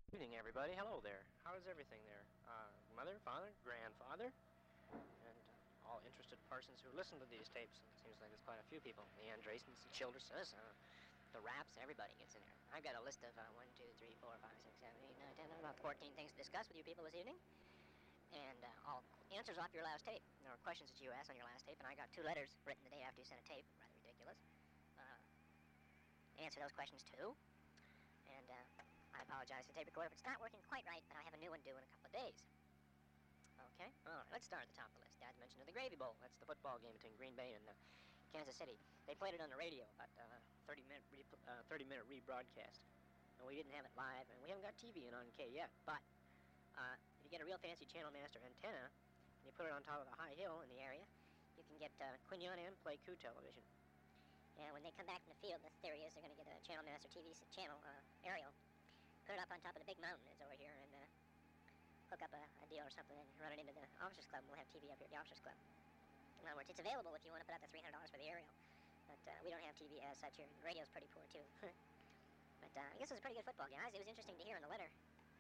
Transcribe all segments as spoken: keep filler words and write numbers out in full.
Good evening, everybody. Hello there. How is everything there? Uh, mother, father, grandfather, and uh, all interested persons who listen to these tapes. And it seems like there's quite a few people. The Andresens, the Childersons, uh, the Raps, everybody gets in there. I've got a list of uh, one, two, three, four, five, six, seven, eight, nine, ten, about fourteen things to discuss with you people this evening. And uh, all answers off your last tape. There were questions that you asked on your last tape, and I got two letters written the day after you sent a tape. Rather ridiculous. Uh, answer those questions too. And uh, I apologize to the tape recorder if it's not working quite right, but I have a new one due in a couple of days. Okay, all right, let's start at the top of the list. Dad mentioned the Gravy Bowl. That's the football game between Green Bay and uh, Kansas City. They played it on the radio, about uh, thirty minute re- uh, thirty minute rebroadcast. And we didn't have it live, and we haven't got T V in on K yet. But uh, if you get a real fancy Channel Master antenna, and you put it on top of a high hill in the area, you can get uh, Quinion and Play Coup television. And when they come back from the field, the theory is they're going to get a Channel Master T V channel uh, aerial, put it up on top of the big mountain that's over here, and uh, hook up a, a deal or something and run it into the officers club, and we'll have T V up here at the officers club. In other words, it's available if you want to put out the three hundred dollars for the aerial. But uh, we don't have T V as such here. The radio's pretty poor, too. But uh, I guess it was a pretty good football game. It was interesting to hear in the letter.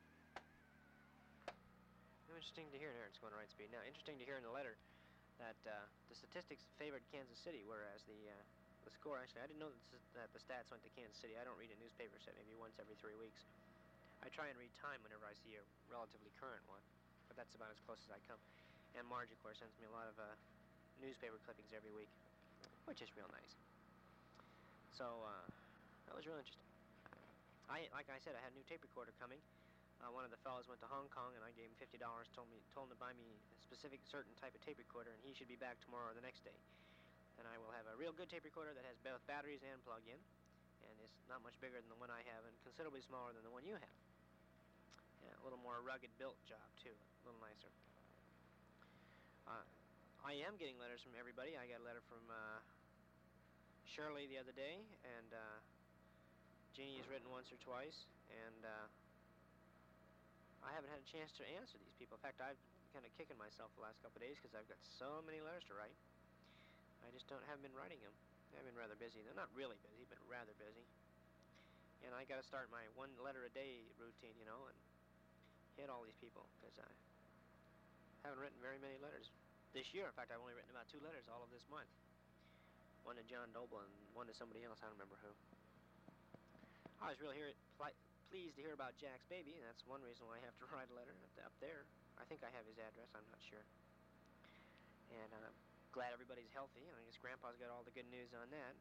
Interesting to hear, there it's going at right speed. Now, interesting to hear in the letter that uh, the statistics favored Kansas City, whereas the uh, the score, actually, I didn't know that, that the stats went to Kansas City. I don't read a newspaper set maybe once every three weeks. I try and read Time whenever I see a relatively current one, but that's about as close as I come. And Marge, of course, sends me a lot of uh, newspaper clippings every week, which is real nice. So uh, that was real interesting. I, like I said, I had a new tape recorder coming. Uh, one of the fellows went to Hong Kong, and I gave him fifty dollars, told me, told him to buy me a specific, certain type of tape recorder, and he should be back tomorrow or the next day. And I will have a real good tape recorder that has both batteries and plug-in, and is not much bigger than the one I have, and considerably smaller than the one you have. Yeah, a little more rugged built job, too. A little nicer. Uh, I am getting letters from everybody. I got a letter from uh, Shirley the other day, and uh, Jeannie's written once or twice, and uh, I haven't had a chance to answer these people. In fact, I've been kind of kicking myself the last couple of days because I've got so many letters to write. I just don't haven't been writing them. I've been rather busy. They're not really busy, but rather busy. And I got to start my one letter a day routine, you know, and hit all these people because I haven't written very many letters this year. In fact, I've only written about two letters all of this month. One to John Doble and one to somebody else. I don't remember who. I was really hear, pl- pleased to hear about Jack's baby, and that's one reason why I have to write a letter up, up there. I think I have his address. I'm not sure. And I'm glad everybody's healthy, and I guess Grandpa's got all the good news on that.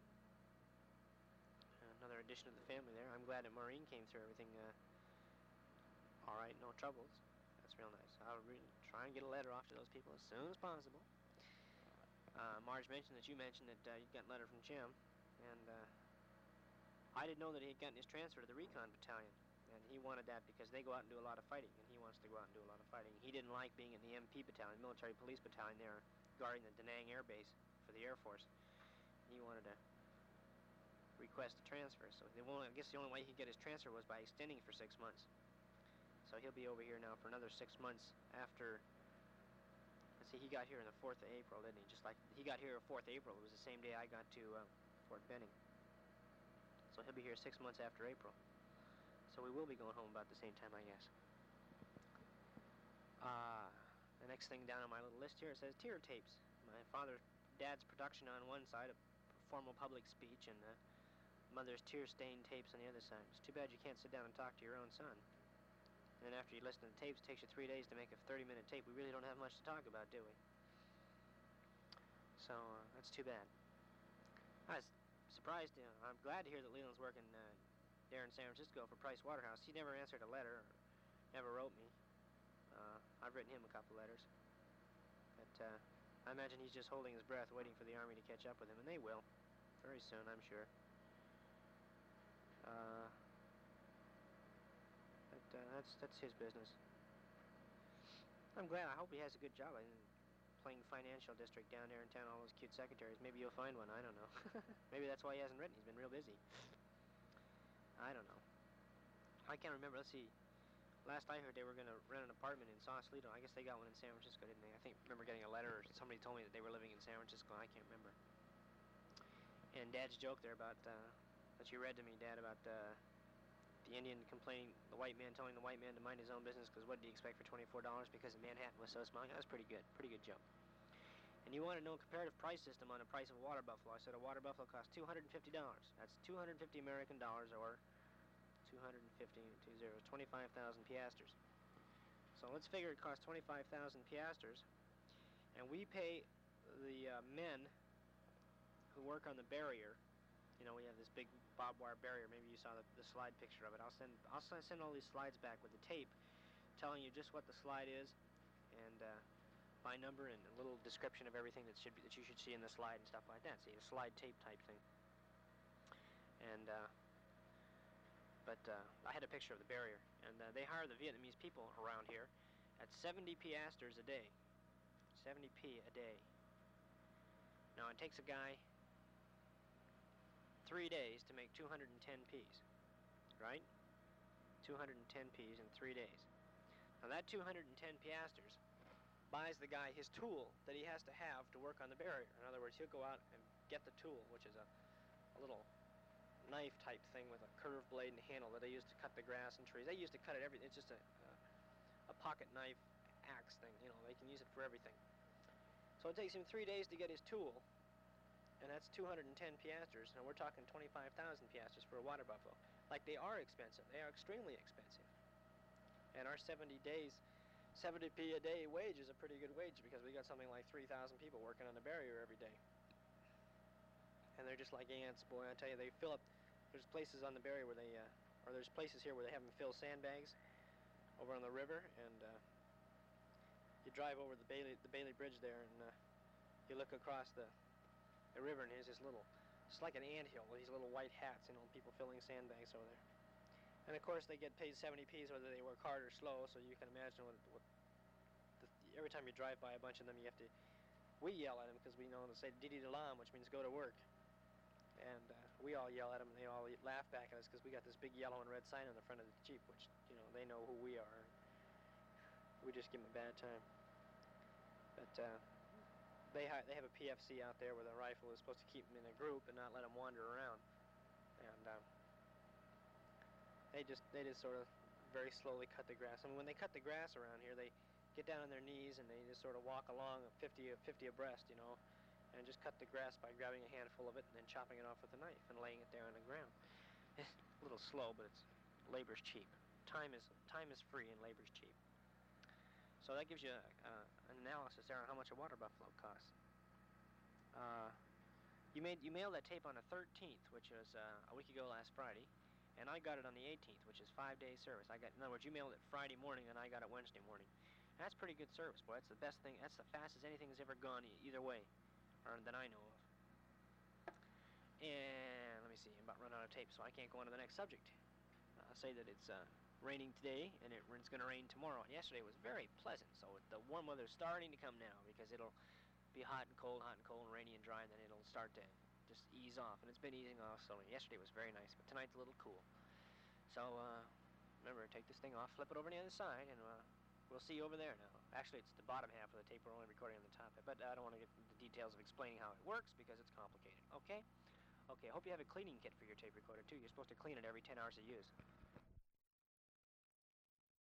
Another addition to the family there. I'm glad that Maureen came through everything uh, all right, no troubles. That's real nice. I'll re- try and get a letter off to those people as soon as possible. Uh, Marge mentioned that you mentioned that uh, you'd gotten a letter from Jim, and uh, I didn't know that he had gotten his transfer to the Recon Battalion, and he wanted that because they go out and do a lot of fighting, and he wants to go out and do a lot of fighting. He didn't like being in the M P Battalion, Military Police Battalion, there guarding the Da Nang Air Base for the Air Force. He wanted to request a transfer, so the only, I guess the only way he could get his transfer was by extending for six months. So he'll be over here now for another six months after. Let's see, he got here on the fourth of April, didn't he? Just like he got here on the fourth of April. It was the same day I got to uh, Fort Benning. So he'll be here six months after April. So we will be going home about the same time, I guess. Uh, the next thing down on my little list here, it says tear tapes. My father, dad's production on one side, a formal public speech, and uh, mother's tear-stained tapes on the other side. It's too bad you can't sit down and talk to your own son. And then after you listen to the tapes, it takes you three days to make a thirty-minute tape. We really don't have much to talk about, do we? So uh, that's too bad. I was surprised. You know, I'm glad to hear that Leland's working uh, there in San Francisco for Price Waterhouse. He never answered a letter, or never wrote me. Uh, I've written him a couple letters. But uh, I imagine he's just holding his breath, waiting for the Army to catch up with him, and they will. Very soon, I'm sure. Uh... But uh, that's that's his business. I'm glad. I hope he has a good job in playing financial district down there in town. All those cute secretaries. Maybe you'll find one. I don't know. Maybe that's why he hasn't written. He's been real busy. I don't know. I can't remember. Let's see. Last I heard, they were going to rent an apartment in Sausalito. I guess they got one in San Francisco, didn't they? I think remember getting a letter, or somebody told me that they were living in San Francisco. I can't remember. And Dad's joke there about uh, that you read to me, Dad, about. Uh, the Indian complaining, the white man telling the white man to mind his own business because what did he expect for twenty-four dollars because Manhattan was so small? That was pretty good, pretty good joke. And you want to know a comparative price system on the price of a water buffalo. I said a water buffalo costs two hundred fifty dollars. That's two hundred fifty American dollars, or two hundred fifty, two zeros, twenty-five thousand piastres. So let's figure it costs twenty-five thousand piastres, and we pay the uh, men who work on the barrier. You know, we have this big barbed wire barrier. Maybe you saw the, the slide picture of it. I'll send I'll send all these slides back with the tape, telling you just what the slide is, and uh, by number and a little description of everything that should be, that you should see in the slide and stuff like that. See, a slide tape type thing. And uh, but uh, I had a picture of the barrier, and uh, they hire the Vietnamese people around here at seventy piastres a day. seventy p a day. Now it takes a guy three days to make two hundred ten P's, right? two hundred ten P's in three days. Now that two hundred ten piastres buys the guy his tool that he has to have to work on the barrier. In other words, he'll go out and get the tool, which is a, a little knife type thing with a curved blade and handle that they use to cut the grass and trees. They use to cut it everything. It's just a, a, a pocket knife axe thing. You know, they can use it for everything. So it takes him three days to get his tool, and that's two hundred ten piastres. And we're talking twenty-five thousand piastres for a water buffalo. Like, they are expensive. They are extremely expensive. And our seventy days, seventy p a day wage is a pretty good wage because we got something like three thousand people working on the barrier every day. And they're just like ants, boy. I tell you, they fill up. There's places on the barrier where they, uh, or there's places here where they have them fill sandbags over on the river, and uh, you drive over the Bailey, the Bailey Bridge there, and uh, you look across the, the river, and there's this little, it's like an anthill with these little white hats, you know, people filling sandbags over there. And of course, they get paid seventy P's whether they work hard or slow, so you can imagine what, what the, every time you drive by a bunch of them, you have to, we yell at them because we know to say didi dalam, which means go to work. And uh, we all yell at them, and they all laugh back at us because we got this big yellow and red sign on the front of the Jeep, which, you know, they know who we are. We just give them a bad time. But uh, they ha they have a P F C out there where the rifle is supposed to keep them in a group and not let them wander around. And uh, they just they just sort of very slowly cut the grass. I mean, when they cut the grass around here, they get down on their knees and they just sort of walk along fifty, fifty abreast, you know, and just cut the grass by grabbing a handful of it and then chopping it off with a knife and laying it there on the ground. It's a little slow, but it's labor's cheap. Time is time is free and labor's cheap. So that gives you a, uh, an analysis there on how much a water buffalo costs. Uh, you made you mailed that tape on the thirteenth, which was uh, a week ago last Friday, and I got it on the eighteenth, which is five days service. I got, in other words, you mailed it Friday morning, and I got it Wednesday morning. That's pretty good service, boy. That's the best thing. That's the fastest anything has ever gone e either way, or that I know of. And let me see, I'm about run out of tape, so I can't go on to the next subject. I'll say that it's uh, raining today, and it, it's going to rain tomorrow. And yesterday was very pleasant, so the warm weather's starting to come now because it'll be hot and cold, hot and cold, and rainy and dry, and then it'll start to just ease off. And it's been easing off slowly. Yesterday was very nice, but tonight's a little cool. So uh, remember, take this thing off, flip it over to the other side, and uh, we'll see you over there now. Actually, it's the bottom half of the tape. We're only recording on the top, but I don't want to get into the details of explaining how it works because it's complicated. Okay? Okay, I hope you have a cleaning kit for your tape recorder, too. You're supposed to clean it every ten hours of use.